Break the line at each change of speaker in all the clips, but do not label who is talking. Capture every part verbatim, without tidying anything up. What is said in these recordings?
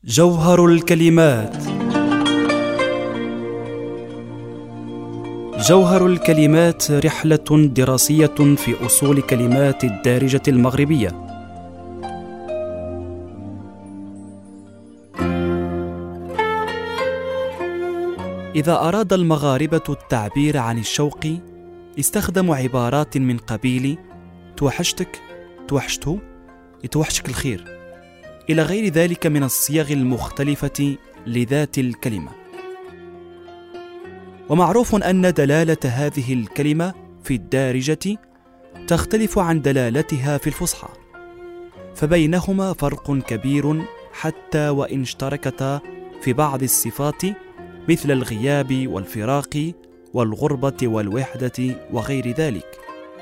جوهر الكلمات. جوهر الكلمات رحلة دراسية في أصول كلمات الدارجة المغربية. إذا أراد المغاربة التعبير عن الشوق استخدموا عبارات من قبيل توحشتك، توحشته، يتوحشك الخير، إلى غير ذلك من الصيغ المختلفة لذات الكلمة. ومعروف أن دلالة هذه الكلمة في الدارجة تختلف عن دلالتها في الفصحى، فبينهما فرق كبير حتى وإن اشتركتا في بعض الصفات مثل الغياب والفراق والغربة والوحدة وغير ذلك.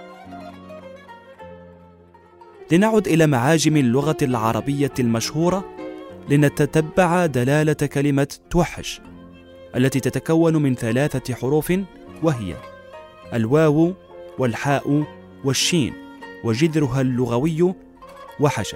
لنعد إلى معاجم اللغة العربية المشهورة لنتتبع دلالة كلمة توحش التي تتكون من ثلاثة حروف، وهي الواو والحاء والشين، وجذرها اللغوي وحش.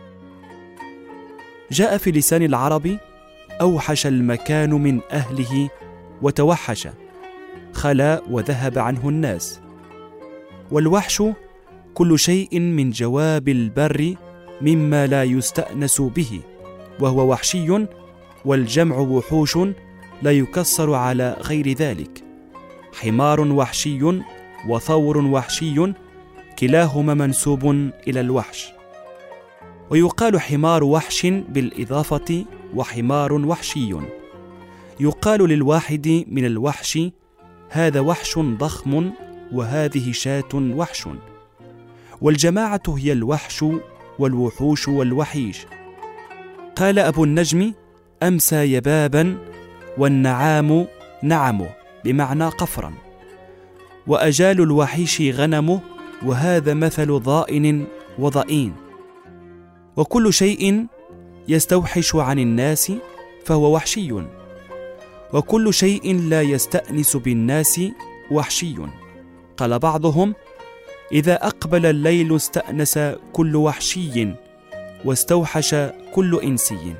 جاء في لسان العرب أوحش المكان من أهله وتوحش، خلا وذهب عنه الناس. والوحش كل شيء من جواب البر مما لا يستأنس به، وهو وحشي، والجمع وحوش لا يكسر على غير ذلك. حمار وحشي وثور وحشي كلاهما منسوب إلى الوحش. ويقال حمار وحش بالإضافة وحمار وحشي. يقال للواحد من الوحش هذا وحش ضخم وهذه شاة وحش. والجماعة هي الوحش والوحوش والوحيش. قال أبو النجم أمسى يبابا والنعام نعمه، بمعنى قفرا. وأجال الوحيش غنمه، وهذا مثل ضائن وضئين. وكل شيء يستوحش عن الناس فهو وحشي، وكل شيء لا يستأنس بالناس وحشي. قال بعضهم إذا أقبل الليل استأنس كل وحشي واستوحش كل إنسي.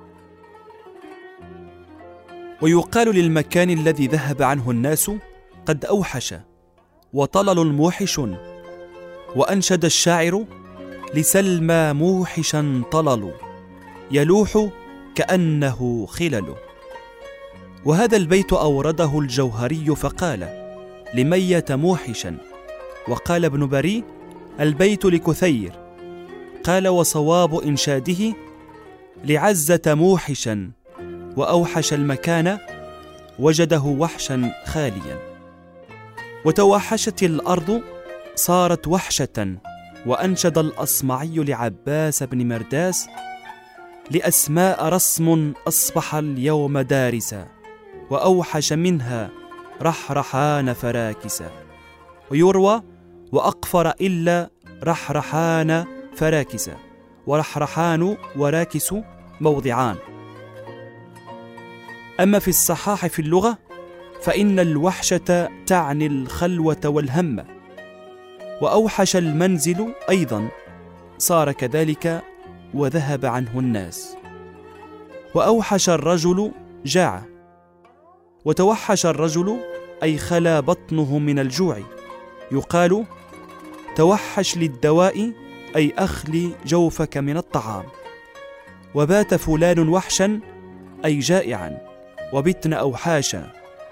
ويقال للمكان الذي ذهب عنه الناس قد أوحش، وطلل موحش. وأنشد الشاعر لسلمى موحشا طلل يلوح كأنه خلل. وهذا البيت أورده الجوهري فقال لمية موحشا. وقال ابن بري البيت لكثير. قال وصواب إنشاده لعزة موحشا، وأوحش المكان وجده وحشا خاليا. وتوحشت الأرض صارت وحشة. وأنشد الأصمعي لعباس بن مرداس لأسماء رسم أصبح اليوم دارسا، وأوحش منها رحرحان فراكسا. ويروى وأقفر إلا رحرحان فراكسا، ورحرحان وراكس موضعان. أما في الصحاح في اللغة فإن الوحشة تعني الخلوة والهم. وأوحش المنزل أيضا صار كذلك وذهب عنه الناس. وأوحش الرجل جاع. وتوحش الرجل أي خلا بطنه من الجوع. يقال توحش للدواء أي أخلي جوفك من الطعام. وبات فلان وحشا أي جائعا، وبتن أوحاشا.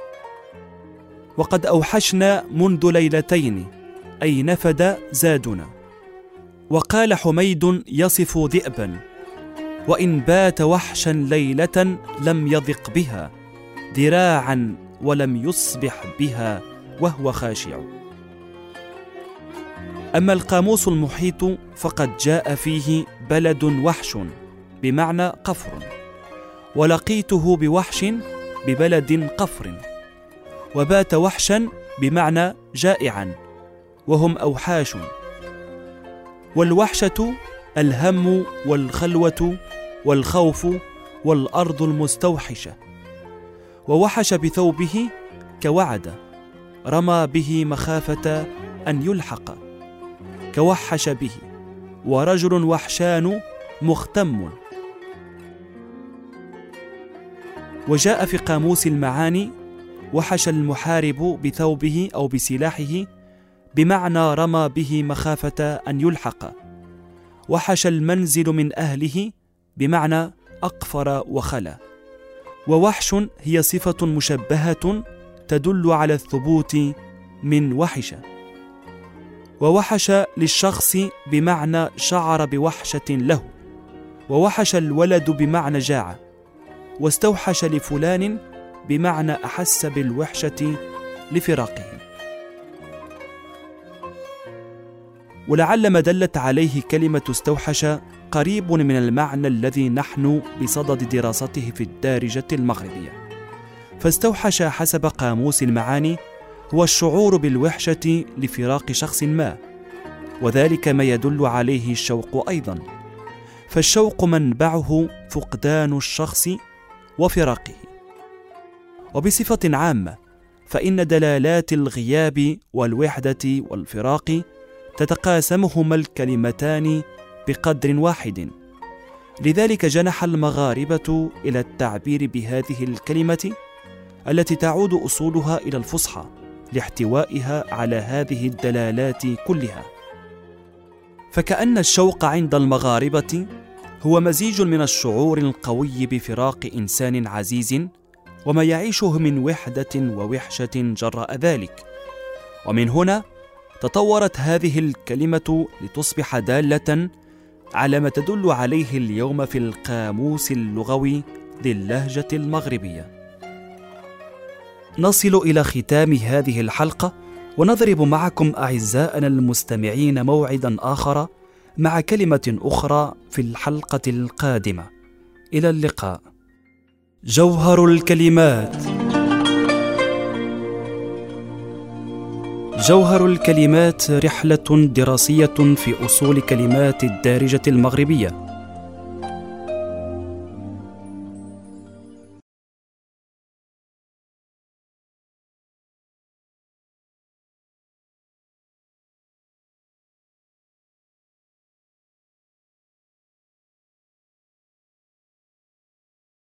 وقد أوحشنا منذ ليلتين أي نفد زادنا. وقال حميد يصف ذئبا وإن بات وحشا ليلة لم يضق بها ذراعا ولم يصبح بها وهو خاشع. أما القاموس المحيط فقد جاء فيه بلد وحش بمعنى قفر، ولقيته بوحش ببلد قفر. وبات وحشا بمعنى جائعا، وهم أوحاش. والوحشة الهم والخلوة والخوف والأرض المستوحشة. ووحش بثوبه كوعد، رمى به مخافة أن يلحق، كوحش به. ورجل وحشان مختم. وجاء في قاموس المعاني: وحش المحارب بثوبه أو بسلاحه، بمعنى رمى به مخافة أن يلحق. وحش المنزل من أهله، بمعنى أقفر وخلا. ووحش هي صفة مشبهة تدل على الثبوت من وحش. ووحش للشخص بمعنى شعر بوحشة له. ووحش الولد بمعنى جاع. واستوحش لفلان بمعنى أحس بالوحشة لفراقه. ولعل ما دلت عليه كلمة استوحش قريب من المعنى الذي نحن بصدد دراسته في الدارجة المغربية. فاستوحش حسب قاموس المعاني هو الشعور بالوحشة لفراق شخص ما، وذلك ما يدل عليه الشوق أيضا، فالشوق منبعه فقدان الشخص وفراقه. وبصفة عامة فإن دلالات الغياب والوحدة والفراق تتقاسمهما الكلمتان بقدر واحد، لذلك جنح المغاربة إلى التعبير بهذه الكلمة التي تعود أصولها إلى الفصحى لاحتوائها على هذه الدلالات كلها. فكأن الشوق عند المغاربة هو مزيج من الشعور القوي بفراق إنسان عزيز وما يعيشه من وحدة ووحشة جراء ذلك. ومن هنا تطورت هذه الكلمة لتصبح دالة على ما تدل عليه اليوم في القاموس اللغوي للهجة المغربية. نصل إلى ختام هذه الحلقة، ونضرب معكم أعزائنا المستمعين موعدا آخر مع كلمة أخرى في الحلقة القادمة. إلى اللقاء. جوهر الكلمات. جوهر الكلمات رحلة دراسية في أصول كلمات الدارجة المغربية،